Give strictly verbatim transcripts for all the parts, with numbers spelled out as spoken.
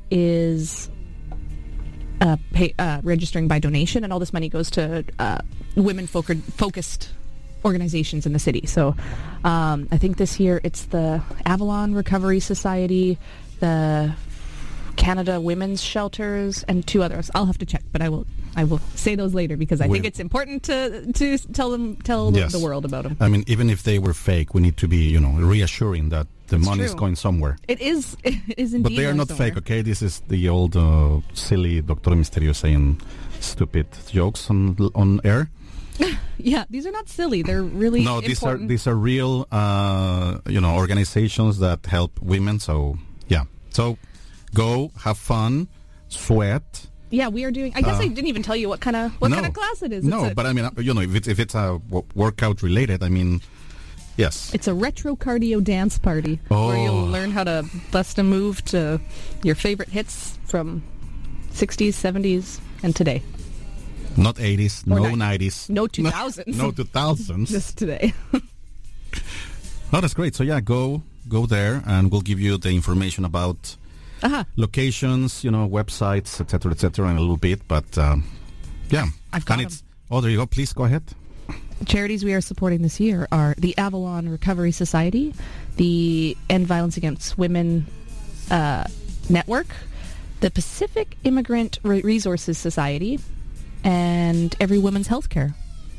is uh, pay, uh, registering by donation, and all this money goes to uh, women-focused organizations in the city. So um, I think this year it's the Avalon Recovery Society, the Canada Women's Shelters, and two others. I'll have to check, but I will I will say those later because I we think it's important to to tell them tell yes. the world about them. I mean, even if they were fake, we need to be, you know, reassuring that the It's money is true. going somewhere. It is it is indeed. But they are going not somewhere. fake, okay? This is the old uh, silly Doctor Mysterio saying stupid jokes on on air. Yeah, these are not silly. They're really No, these are important. these are real, uh, you know, organizations that help women. So yeah, so go have fun, sweat. Yeah, we are doing. I guess Uh, I didn't even tell you what kind of what no, kind of class it is. No, it's a, but I mean, uh, you know, if it's if it's a w- workout related, I mean, yes. it's a retro cardio dance party Oh. where you'll learn how to bust a move to your favorite hits from sixties, seventies, and today. Not eighties, Or no ni- nineties, No two thousands. no two thousands. Just today. Oh, that's great. So yeah, go go there, and we'll give you the information about Aha. locations, you know, websites, et cetera, et cetera, in a little bit. But um, yeah, I've got and it's oh, there you go. Please go ahead. Charities we are supporting this year are the Avalon Recovery Society, the End Violence Against Women uh, Network, the Pacific Immigrant Re- Resources Society, and Every Women's Healthcare.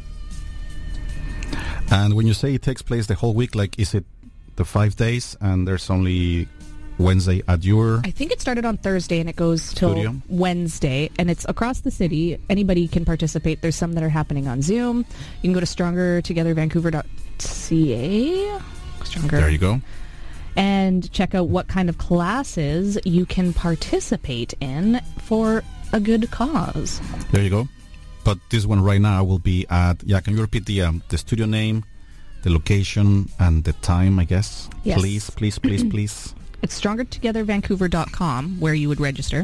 And when you say it takes place the whole week, like, is it the five days and there's only Wednesday at your I think it started on Thursday and it goes till Studio? Wednesday, and it's across the city. Anybody can participate. There's some that are happening on Zoom. You can go to stronger together vancouver dot c a. Stronger. There you go. And check out what kind of classes you can participate in for a good cause. There you go. But this one right now will be at, yeah, can you repeat the um, the studio name, the location, and the time, I guess? Yes. Please, please, please, please. It's stronger together vancouver dot com where you would register.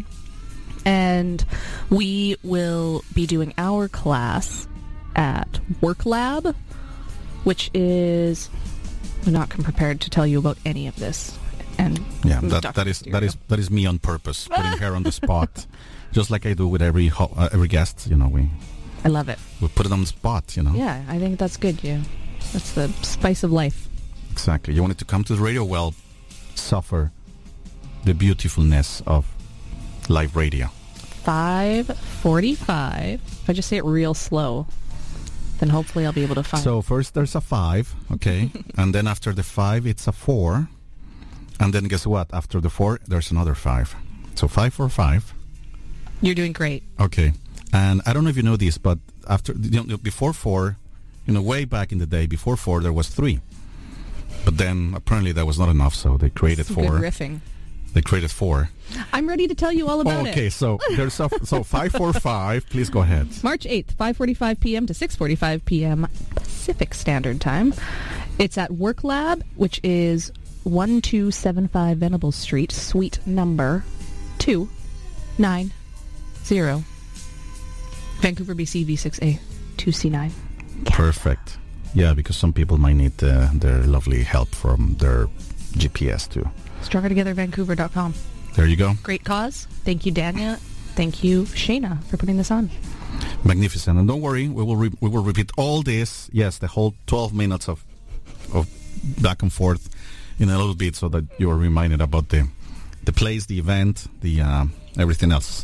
And we will be doing our class at Work Lab, which is... I'm not prepared to tell you about any of this. And Yeah, Mm, that, Doctor that is Mysterio. that is that is me on purpose, putting her on the spot, just like I do with every ho- uh, every guest. You know, we I love it. we put it on the spot. You know, Yeah, I think that's good. Yeah, that's the spice of life. exactly. You wanted to come to the radio, well, suffer the beautifulness of live radio. five forty-five. If I just say it real slow, then hopefully I'll be able to find. So first there's a five, okay, and then after the five it's a four, and then guess what? After the four there's another five. So five four five. You're doing great. Okay, and I don't know if you know this, but after you know, before four, you know, way back in the day, before four there was three, but then apparently that was not enough, so they created Some four. good riffing. They created four. I'm ready to tell you all about Okay, it. so there's a so five four five. Please go ahead. March eighth, five forty-five p.m. to six forty-five p.m. Pacific Standard Time. It's at Work Lab, which is one two seven five Venables Street, suite number two nine zero. Vancouver, B C, V six A two C nine. Perfect. Yeah, because some people might need uh, their lovely help from their G P S too. stronger together vancouver dot com. There you go. Great cause. Thank you, Dania. Thank you, Shayna, for putting this on. Magnificent. And don't worry, we will re- we will repeat all this. Yes, the whole twelve minutes of of back and forth in a little bit, so that you are reminded about the the place, the event, the uh, everything else.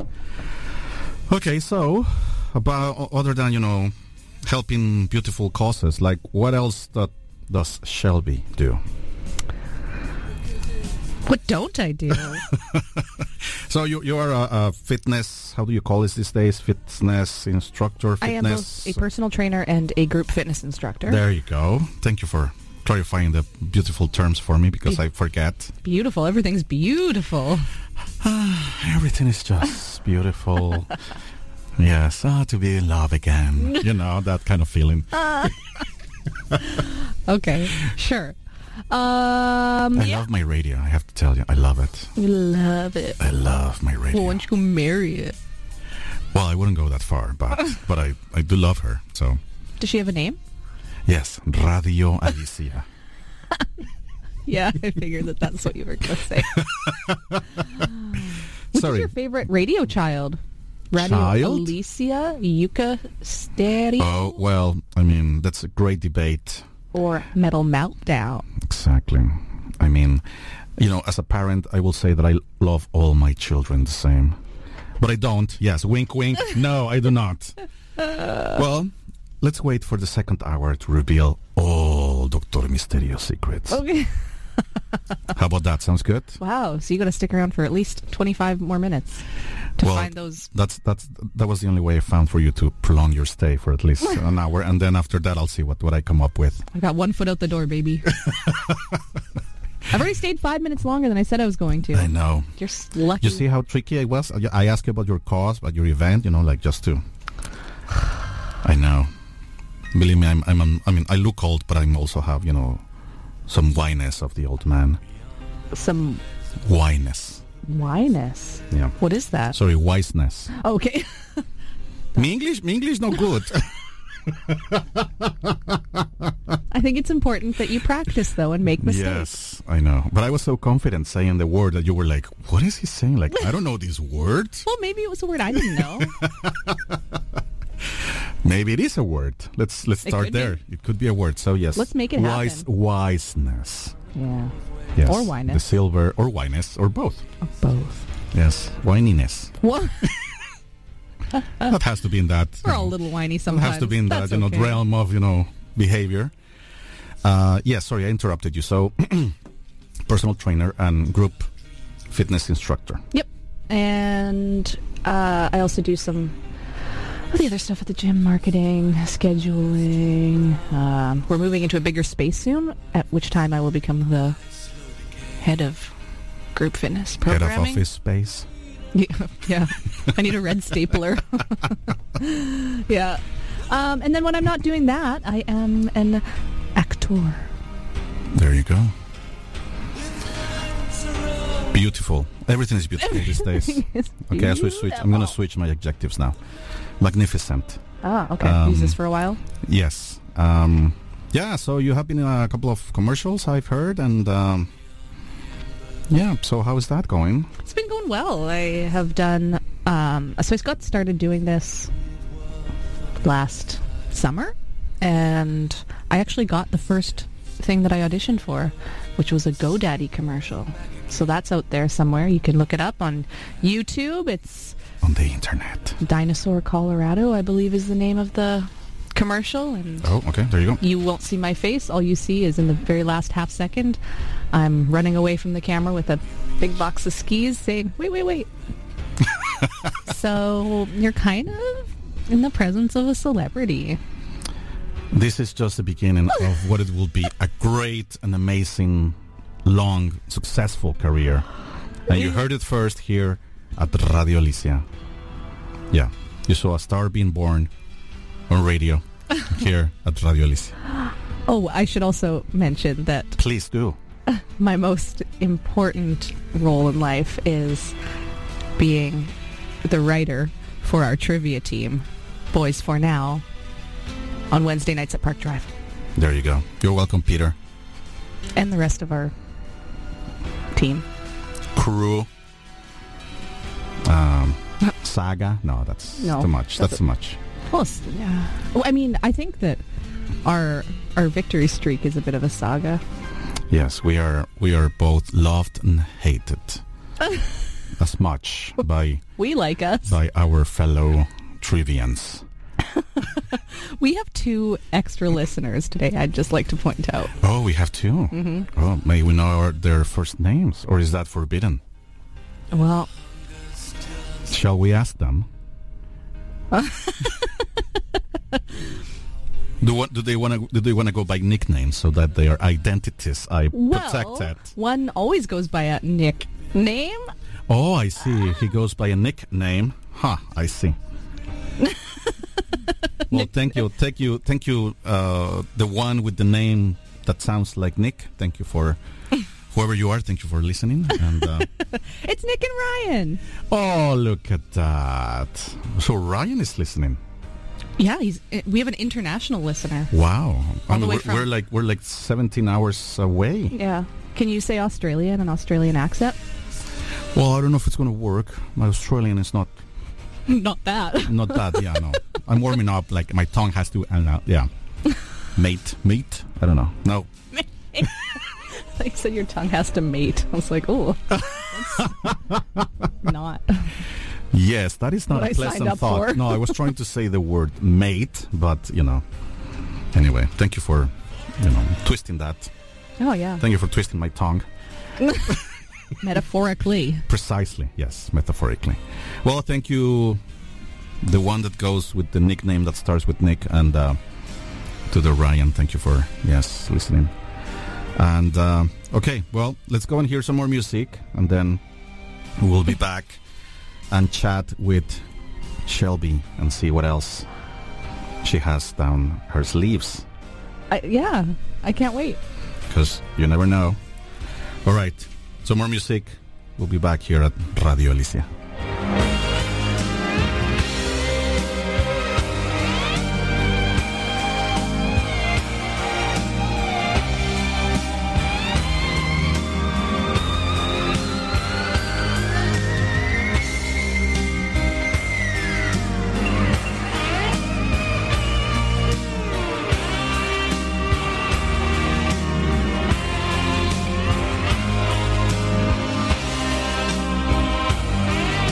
Okay, so about other than you know helping beautiful causes, like what else that does Shelby do? What don't I do? So you you are a, a fitness, how do you call this these days? Fitness instructor, I am fitness. both a personal trainer and a group fitness instructor. There you go. Thank you for clarifying the beautiful terms for me because I forget. Beautiful. Everything's beautiful. Everything is just beautiful. Yes, ah, to be in love again. You know, that kind of feeling. Okay, sure. Um, I yeah. love my radio, I have to tell you. I love it. You love it. I love my radio. Well, why don't you go marry it? Well, I wouldn't go that far, but but I, I do love her. So, Does she have a name? yes, Radio Alicia. Yeah, I figured that that's what you were going to say. Would sorry. is your favorite radio child? Radio Child? Alicia, Yucca Stereo, Oh, well, I mean, that's a great debate. or Metal Meltdown? Exactly. I mean, you know, as a parent, I will say that I love all my children the same. But I don't. Yes, wink, wink. No, I do not. Well, let's wait for the second hour to reveal all Doctor Misterio secrets. Okay. How about that? Sounds good? Wow. So you got to stick around for at least twenty-five more minutes to Well, find those. That's that's that was the only way I found for you to prolong your stay for at least an hour, and then after that, I'll see what, what I come up with. I got one foot out the door, baby. I've already stayed five minutes longer than I said I was going to. I know. You're s- lucky. You see how tricky I was? I I asked you about your cause, about your event, you know, like just to... I know. Believe me, I'm, I'm, I'm, I mean, I look old, but I also have, you know, some winess of the old man. Some Winess. winess. Yeah. What is that? Sorry, wiseness. Okay. Me English? Me English no good. I think it's important that you practice, though, and make mistakes. Yes, I know. But I was so confident saying the word that you were like, what is he saying? Like, I don't know these words. Well, maybe it was a word I didn't know. Maybe it is a word. Let's let's It start could be. there. It could be a word. So yes. Let's make it Wise, happen. Wiseness. Yeah. Yes. Or The winess. silver or winess or both. Or both. Yes. Whininess. What? That has to be in that. We're you all a know, little whiny It sometimes. has to be in that That's you know okay. realm of you know behavior. Uh, yes. Sorry, I interrupted you. So, personal trainer and group fitness instructor. Yep. And uh, I also do some of the other stuff at the gym, marketing, scheduling. Um, we're moving into a bigger space soon, at which time I will become the head of group fitness Head programming. of office space. Yeah, yeah. I need a red stapler. Yeah. Um, and then when I'm not doing that, I am an actor. There you go. Beautiful. Everything is beautiful these days. It's Okay, I switch, switch. I'm going to beautiful. switch my adjectives now. Magnificent. Ah, okay. Um, Use this for a while. Yes. Um, yeah, so you have been in a couple of commercials, I've heard, and um, yeah, so how is that going? It's been going well. I have done, um, so I got started doing this last summer, and I actually got the first thing that I auditioned for, which was a GoDaddy commercial. So that's out there somewhere. You can look it up on YouTube. It's On the internet. Dinosaur Colorado, I believe is the name of the commercial, and Oh, okay, there you go. you won't see my face. All you see is in the very last half second, I'm running away from the camera with a big box of skis saying, wait, wait, wait. So you're kind of in the presence of a celebrity. This is just the beginning of what it will be a great and amazing, long, successful career. And you heard it first here at Radio Alicia. Yeah, you saw a star being born on radio here at Radio Alicia. Oh, I should also mention that Please do. my most important role in life is being the writer for our trivia team, Boys for Now, on Wednesday nights at Park Drive. There you go. You're welcome, Peter. And the rest of our team. Crew. Um, saga. No, that's No, too much. that's That's a- too much. Well, s- yeah. Well, I mean, I think that our our victory streak is a bit of a saga. Yes, we are. We are both loved and hated as much by We like us. by our fellow trivians. We have two extra listeners today, I'd just like to point out. Oh, we have two. Mm-hmm. Oh, may we know our, their first names, or is that forbidden? Well, Shall we ask them? do what? Do they want to? Do they want to go by nicknames so that their identities are well, protected? one always goes by a nickname. Oh, I see. He goes by a nickname. Huh, I see. Well, thank you. Thank you. Thank you, uh, the one with the name that sounds like Nick. Thank you for whoever you are. Thank you for listening. And uh, It's Nick and Ryan. oh, look at that. So Ryan is listening. Yeah, he's. uh, We have an international listener. Wow. I All the mean, way we're, from- we're like we're like seventeen hours away. Yeah. Can you say Australia in an Australian accent? Well, I don't know if it's going to work. My Australian is not Not that. not that. Yeah, no. I'm warming up. Like my tongue has to. Uh, yeah, mate, mate. I don't know. No. Like you said, your tongue has to mate. I was like, oh, not. Yes, that is not What a I signed pleasant up thought. for. No, I was trying to say the word mate, but you know. Anyway, thank you for, you know, twisting that. Oh yeah. Thank you for twisting my tongue. Metaphorically. Precisely, yes, metaphorically. Well, thank you, the one that goes with the nickname that starts with Nick, and uh, to the Ryan, thank you for, yes, listening. And, uh, okay, well, let's go and hear some more music, and then we'll be back and chat with Shelby and see what else she has down her sleeves. I, yeah, I can't wait. Because you never know. All right, some more music. We'll be back here at Radio Alicia. Thank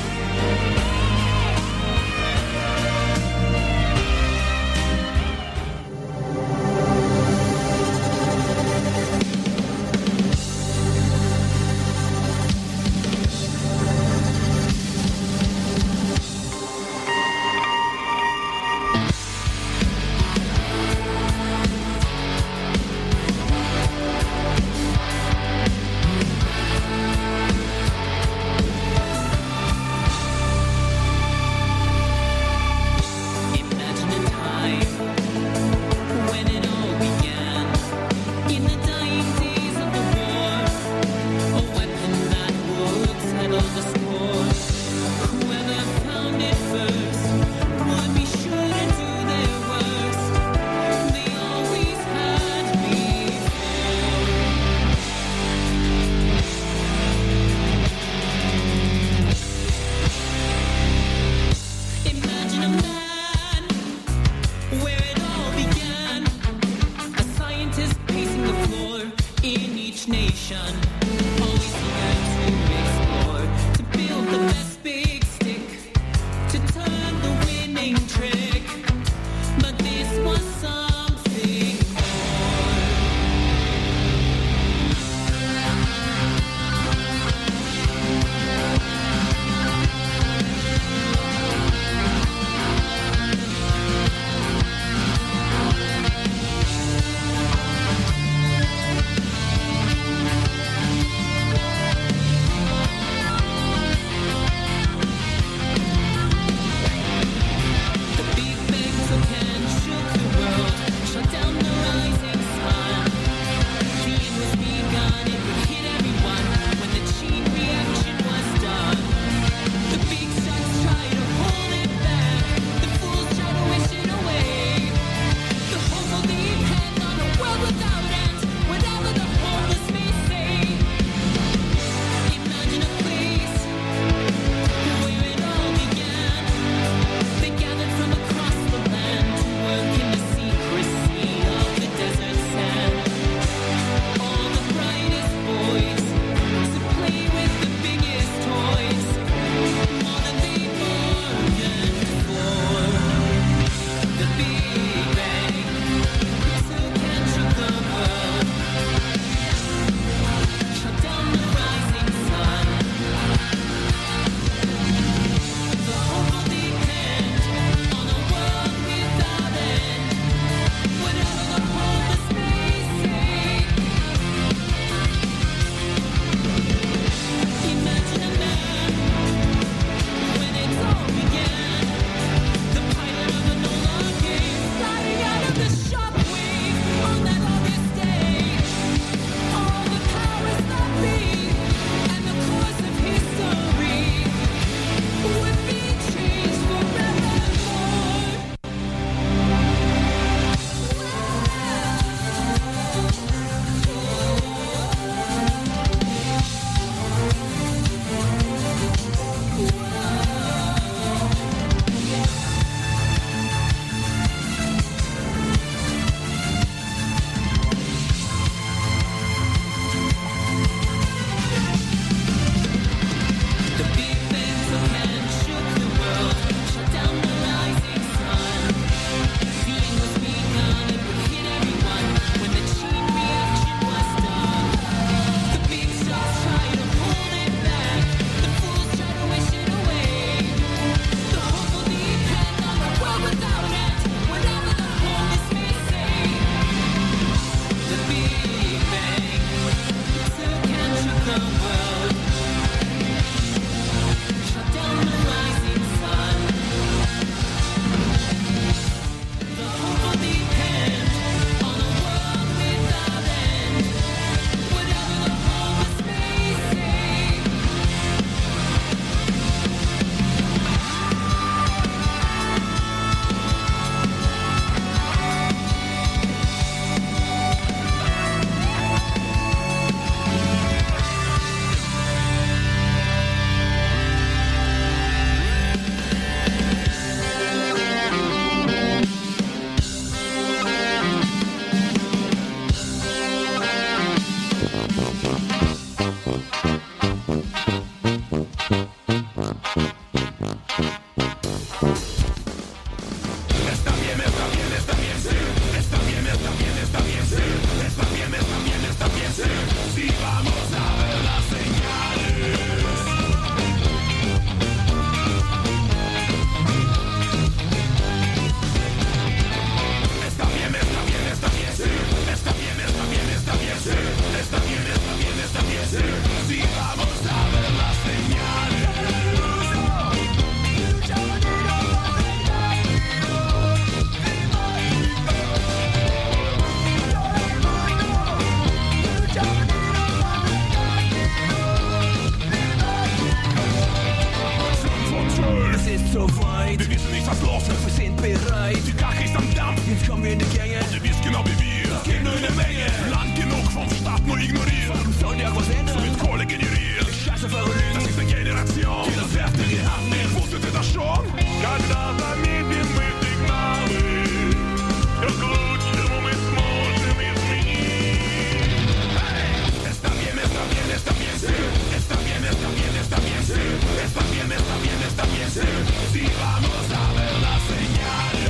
soweit. Wir wissen nicht, was los ist, wir sind bereit. Die Kacke ist am Dampf, jetzt kommen wir in die Gänge. Und ihr wisst genau wie wir, das geht nur in der Menge. Lang genug vom Staat nur ignoriert. Warum soll der was ändern? So wird Kohle generiert. Die Scheiße verrückt, das ist eine Generation, die das fertige abnimmt. Wusstet ihr das schon? Когда заметим мы сигналы, все к лучшему мы сможем изменить. Está bien, está bien, está bien, sí. Está bien, está bien, está bien, sí. Está bien, está bien, está bien, sí. Si vamos a ver las señales.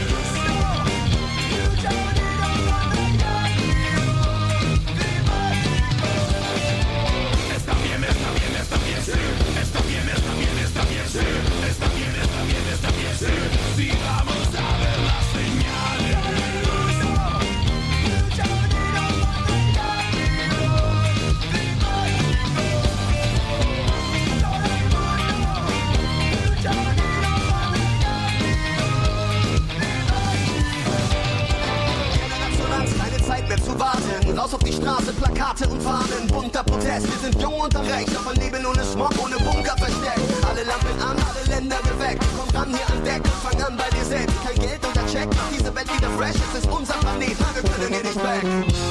Está bien, está bien, está bien, sí. Está bien, está bien, está bien, sí. Está bien, está bien, está bien, sí. Si vamos a ver las señales. Keine Zeit mehr zu warten. Raus auf die Straße, Plakate und Fahnen. Bunter Protest, wir sind jung und reich. Auf ein Leben ohne Smog, ohne Bunker versteckt. Alle Lampen an, alle Länder geweckt. Komm ran hier an Deck und fang an bei dir selbst. Kein Geld oder Check, mach diese Welt wieder fresh. Es ist unser Planet, wir können hier nicht weg.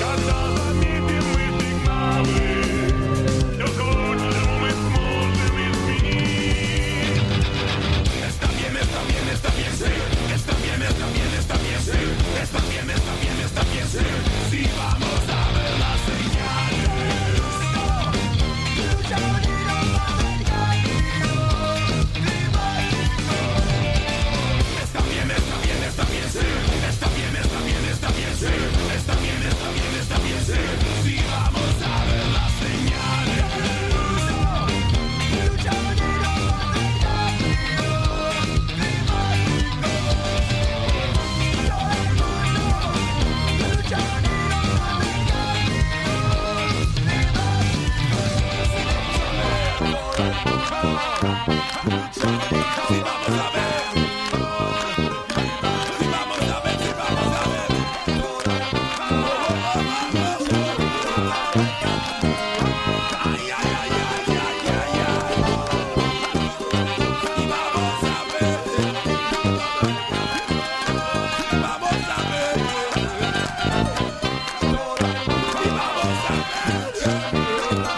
Está bien, está bien, está bien, sí. Está bien, está bien, está bien, sí. Está bien, está bien, está bien, sí. Si vamos a ver las señales. Está bien, está bien, está bien, sí. Está bien, está bien, está bien, sí. Está bien, está bien, está bien, sí. Si vamos a ver las señales.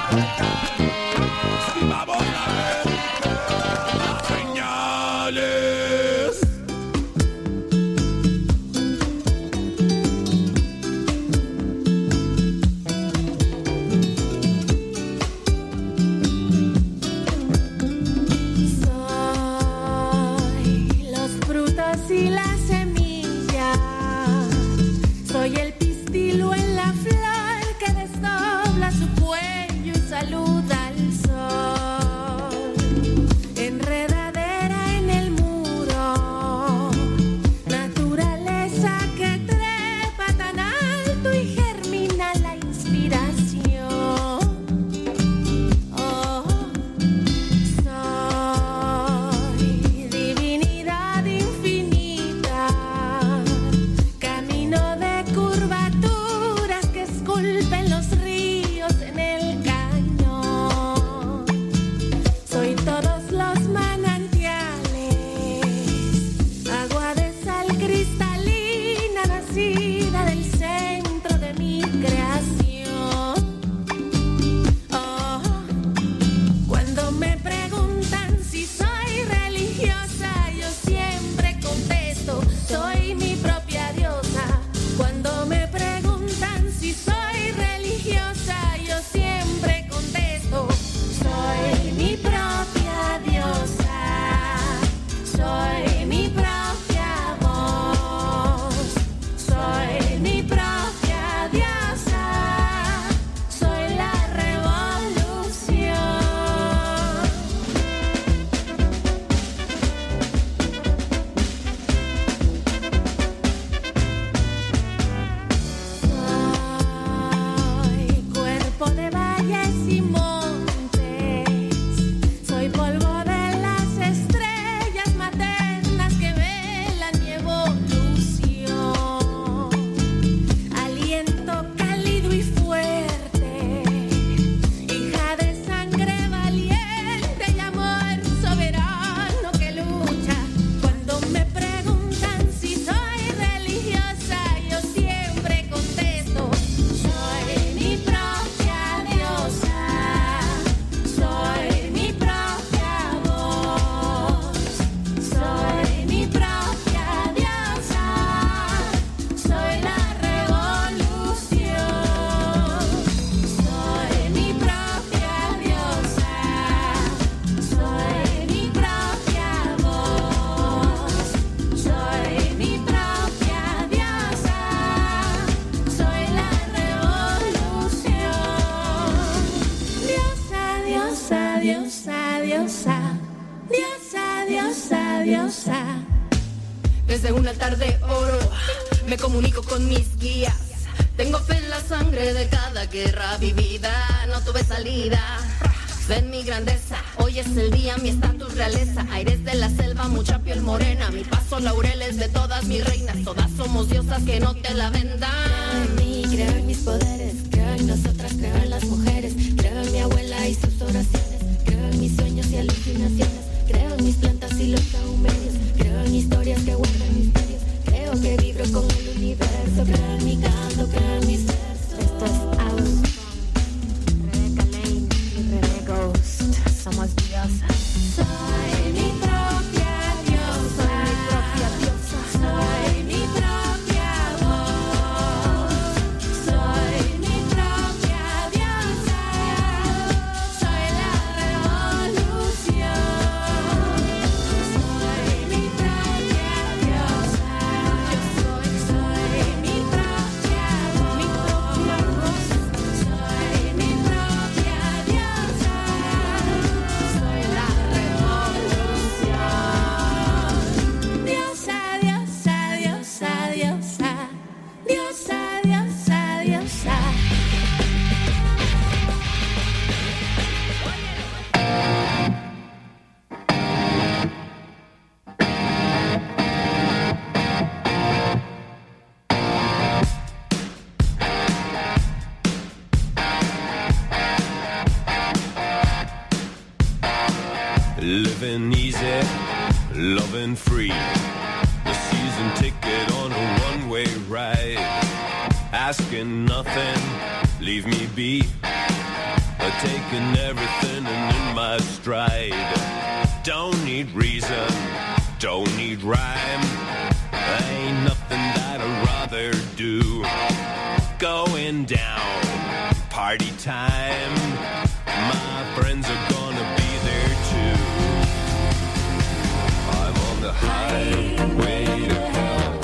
Vamos a ver las señales. Diosa, diosa. Desde un altar de oro me comunico con mis guías. Tengo fe en la sangre de cada guerra vivida. No tuve salida. Ven mi grandeza, hoy es el día, mi estatus realeza. Aires de la selva, mucha piel morena. Mi paso laureles de todas mis reinas. Todas somos diosas que no te la vendan. Creo en mí, creo en mis poderes. Creo en nosotras, creo en las mujeres. Creo en mi abuela y sus oraciones. Creo en mis sueños y alucinaciones. Creo en mis plantas y los saumerios. Creo en historias que guardan misterios. Creo que vibro con el universo. Creo en mi canto, creo en mis versos. Esto es Out. Rebeca Lane y Rebe Ghost. Somos diosas. Soy mi propia diosa. Soy mi propia diosa. Soy mi propia voz. Soy mi propia diosa. Soy la revolución. Soy mi propia diosa. Yo soy, soy mi propia voz. Mi propia voz. Soy mi propia diosa. Soy la revolución. Diosa, diosa, diosa, diosa. Diosa, diosa, diosa. Living easy, loving free. The season ticket on a one-way ride. Asking nothing, leave me be. But taking everything and in my stride. Don't need reason, don't need rhyme. Ain't nothing that I'd rather do. Going down, party time. My friends are gonna be there too. I'm on the highway to hell.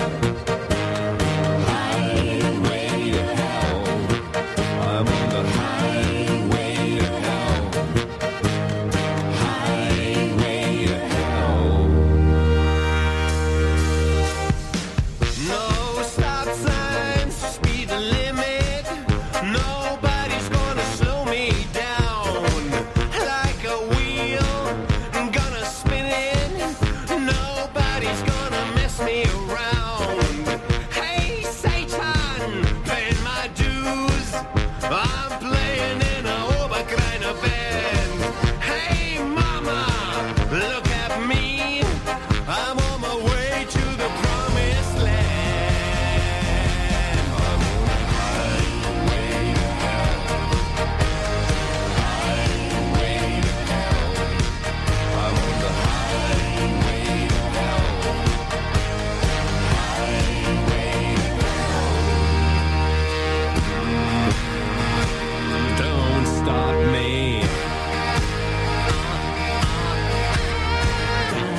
Highway to hell. I'm on the highway to hell. Highway to hell. No stop signs, speed limit. Nobody's gonna slow me down. Like a wheel, I'm gonna spin it. Nobody's gonna mess me around. Hey Satan, paying my dues. I'm playing in a Oberkreiner band. Hey mama, look at me. I'm on my way to the promised land. I'm on the highway to hell. Highway to hell. I'm on the highway to hell. Highway to hell. Don't stop me.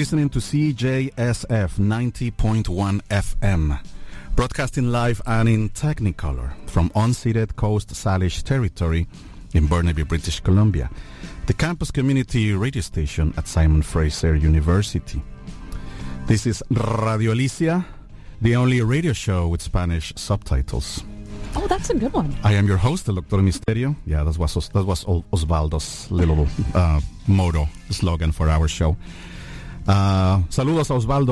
listening to C J S F ninety point one F M, broadcasting live and in Technicolor from unceded Coast Salish territory in Burnaby, British Columbia, the campus community radio station at Simon Fraser University. This is Radio Alicia, the only radio show with Spanish subtitles. Oh, that's a good one. I am your host, El Doctor Misterio. Yeah, that was that was Osvaldo's little uh, motto, slogan for our show. Uh, saludos a Osvaldo.